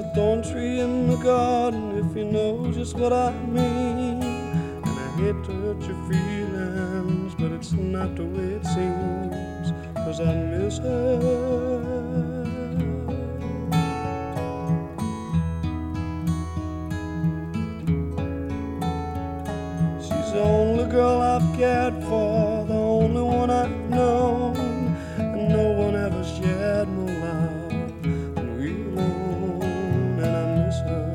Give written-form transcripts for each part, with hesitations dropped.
thorn tree in the garden, if you know just what I mean. And I hate to hurt your feelings, but it's not the way it seems, 'cause I miss her. She's the only girl I've cared for, the only one I've known, and no one ever shared no love, and we alone, and I miss her.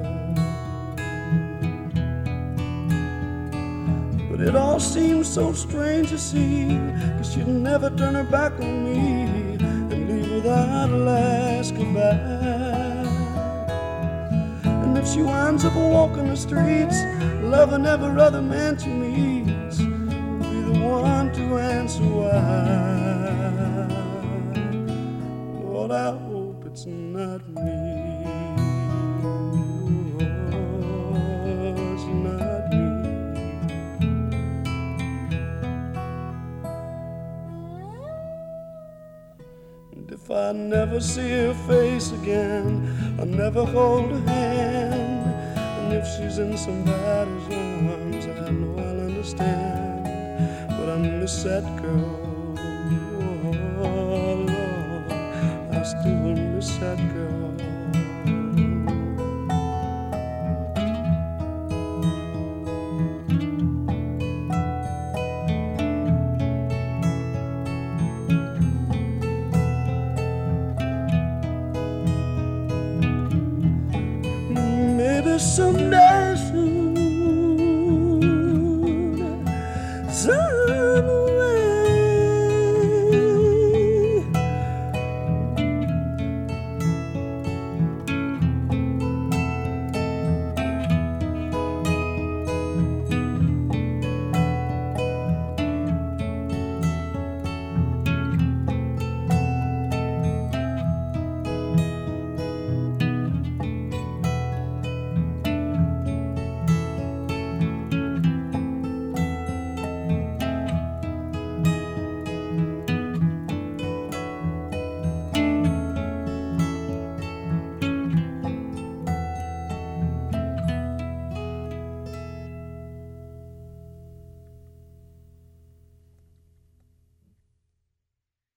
But it all seems so strange to see, 'cause she'd never turn her back on me and leave without a last goodbye. And if she winds up walking the streets, loving every other man she meets, will be the one to answer why. Lord, I hope it's not me. Oh, it's not me. And if I never see her face again, I'll never hold her hand. And if she's in somebody's arms, I know I'll understand. But I miss that girl. Oh, Lord, I still miss that girl.